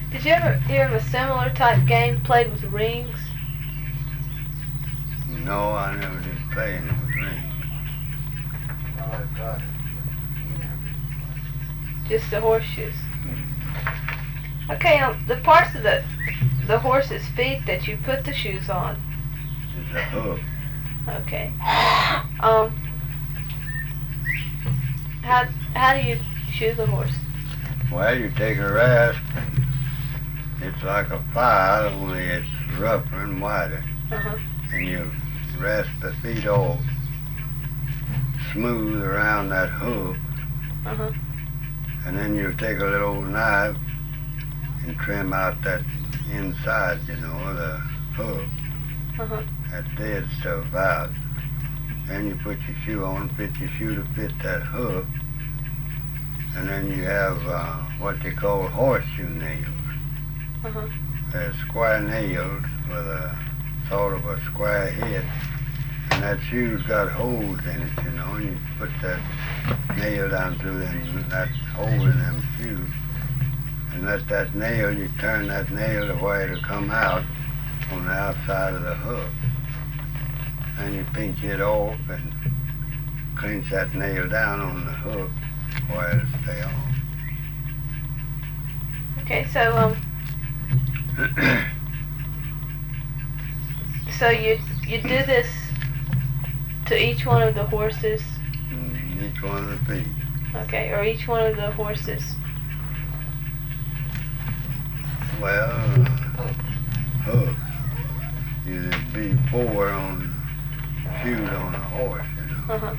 Did you ever hear of a similar type game played with rings? No, I never did play any with rings. I've got it, but he never did play. Just the horseshoes. Okay, the parts of the horse's feet that you put the shoes on. It's a hook. Okay. How do you shoe the horse? Well, you take a rasp. It's like a file, only it's rougher and wider. Uh-huh. And you rasp the feet off smooth around that hook. Uh-huh. And then you take a little knife and trim out that inside, you know, the hook. Uh-huh. That dead stuff out. Then you put your shoe on, fit your shoe to fit that hook. And then you have what they call horseshoe nails. Uh-huh. They're square nails with a sort of a square head. And that shoe's got holes in it, you know, and you put that nail down through that hole in them shoes. And let that nail, you turn that nail the way it'll come out on the outside of the hook. Then you pinch it off and clinch that nail down on the hook where it'll stay on. Okay, so so you do this to each one of the horses? Each one of the feet. Okay, or each one of the horses? Well, hooks. There'd be 4 on shoes on a horse, you know. Uh-huh.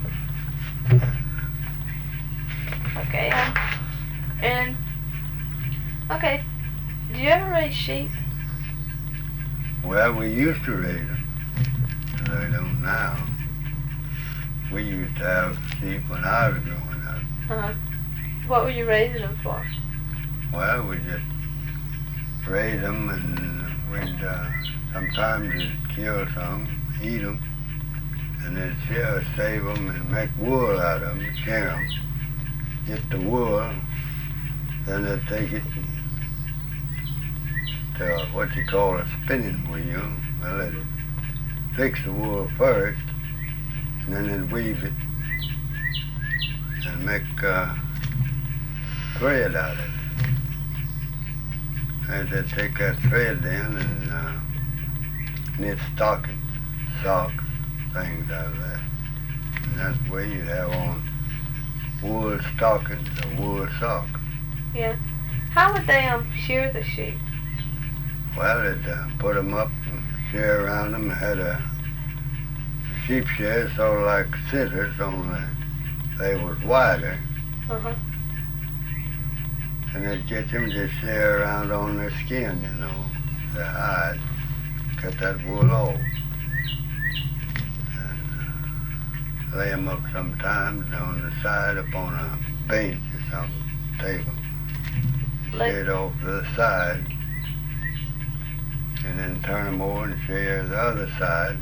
Okay, and okay, did you ever raise sheep? Well, we used to raise them, but they don't now. We used to have sheep when I was growing up. Uh-huh. What were you raising them for? Well, we just raise them and we'd sometimes we'd kill some, eat them, and then save them and make wool out of them, shear them, get the wool, then they'd take it to what you call a spinning wheel. Well, they'd fix the wool first, and then they'd weave it and make thread out of it. And they'd take that thread then and knit stockings, socks, things out of that. And that's the way you'd have on wool stockings or wool socks. Yeah. How would they shear the sheep? Well, they'd put them up and shear around them. Had a sheep shear sort of like scissors, only they was wider. Uh-huh. And they'd get them to shear around on their skin, you know, their hide, cut that wool off. And lay them up sometimes on the side up on a bench or something, table. Shear it off to the side, and then turn them over and shear the other side.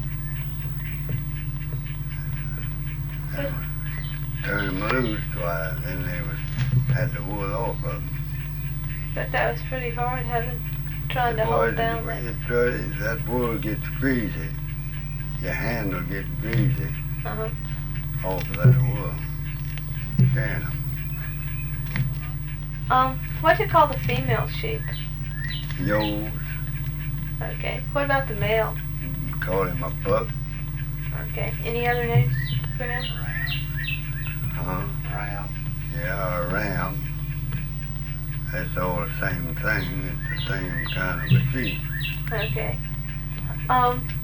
And turn them loose, why, then they had the wool off of them. But that was pretty hard trying to hold down that. That wool gets greasy. Your hand will get greasy Uh-huh. off of that wool. Shearing them. What do you call the female sheep? Yoles, Okay. What about the male? call him a buck. Okay. Any other names for him? Uh-huh. Ram. Yeah, a ram. That's all the same thing. It's the same kind of a sheep. Okay.